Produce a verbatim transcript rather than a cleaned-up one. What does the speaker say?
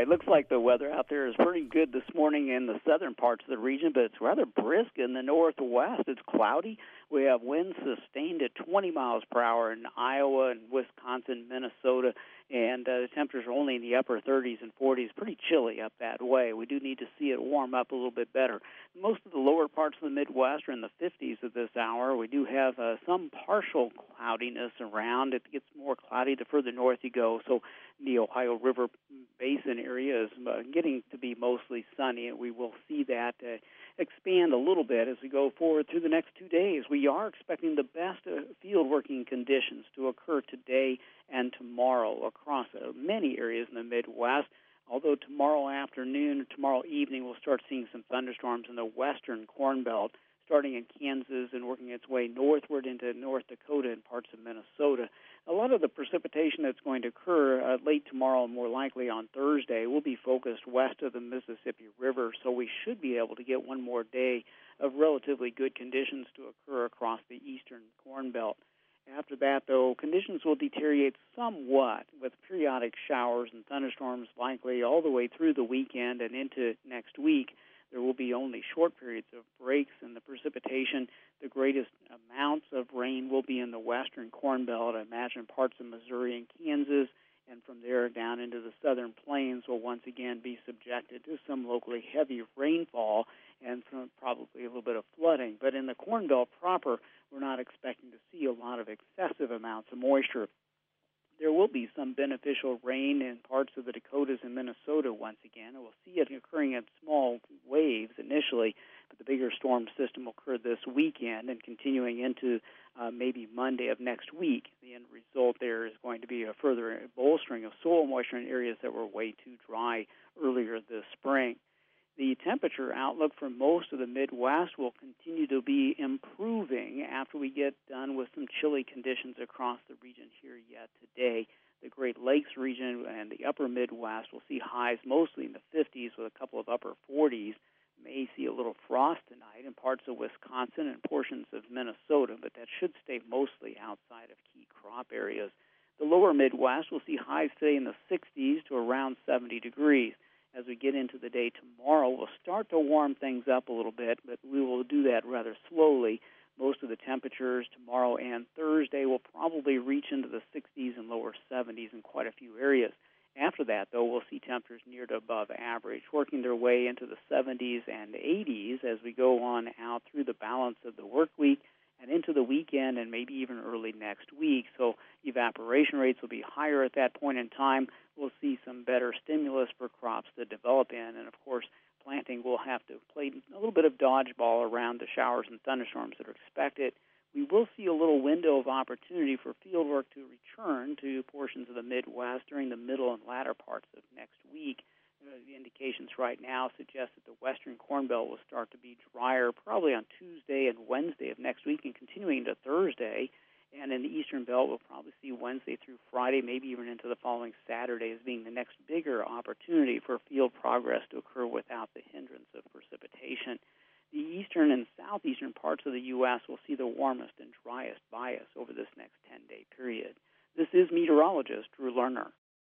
it looks like the weather out there is pretty good this morning in the southern parts of the region, but it's rather brisk in the northwest. It's cloudy. We have winds sustained at twenty miles per hour in Iowa and Wisconsin, Minnesota, and uh, the temperatures are only in the upper thirties and forties. Pretty chilly up that way. We do need to see it warm up a little bit better. Most of the lower parts of the Midwest are in the fifties at this hour. We do have uh, some partial cloudiness around. It gets more cloudy the further north you go, so the Ohio River Basin area is uh, getting to be mostly sunny, and we will see that uh, expand a little bit as we go forward through the next two days. We are expecting the best uh, field working conditions to occur today and tomorrow across uh, many areas in the Midwest, although tomorrow afternoon or tomorrow evening we'll start seeing some thunderstorms in the western Corn Belt, starting in Kansas and working its way northward into North Dakota and parts of Minnesota. A lot of the precipitation that's going to occur uh, late tomorrow and more likely on Thursday will be focused west of the Mississippi River, so we should be able to get one more day of relatively good conditions to occur across the eastern Corn Belt. After that, though, conditions will deteriorate somewhat with periodic showers and thunderstorms likely all the way through the weekend and into next week. There will be only short periods of breaks in the precipitation. The greatest amounts of rain will be in the western Corn Belt. I imagine parts of Missouri and Kansas, and from there down into the southern plains will once again be subjected to some locally heavy rainfall and some, probably a little bit of flooding. But in the Corn Belt proper, we're not expecting to see a lot of excessive amounts of moisture. There will be some beneficial rain in parts of the Dakotas and Minnesota once again, and we'll see it occurring in small waves initially, but the bigger storm system will occur this weekend and continuing into uh, maybe Monday of next week. The end result there is going to be a further bolstering of soil moisture in areas that were way too dry earlier this spring. The temperature outlook for most of the Midwest will continue to be improving after we get done with some chilly conditions across the region here yet today. The Great Lakes region and the upper Midwest will see highs mostly in the fifties with a couple of upper forties. May see a little frost tonight in parts of Wisconsin and portions of Minnesota, but that should stay mostly outside of key crop areas. The lower Midwest will see highs today in the sixties to around seventy degrees. As we get into the day tomorrow, we'll start to warm things up a little bit, but we will do that rather slowly. Most of the temperatures tomorrow and Thursday will probably reach into the sixties and lower seventies in quite a few areas. After that, though, we'll see temperatures near to above average, working their way into the seventies and eighties as we go on out through the balance of the work week and into the weekend and maybe even early next week. So evaporation rates will be higher at that point in time. We'll see some better stimulus for crops to develop in. And, of course, planting will have to play a little bit of dodgeball around the showers and thunderstorms that are expected. We will see a little window of opportunity for field work to return to portions of the Midwest during the middle and latter parts of next week. Uh, the indications right now suggest that the western Corn Belt will start to be drier probably on Tuesday and Wednesday of next week and continuing into Thursday. And in the eastern belt, we'll probably see Wednesday through Friday, maybe even into the following Saturday as being the next bigger opportunity for field progress to occur without the hindrance of precipitation. The eastern and southeastern parts of the U S will see the warmest and driest bias over this next ten-day period. This is meteorologist Drew Lerner.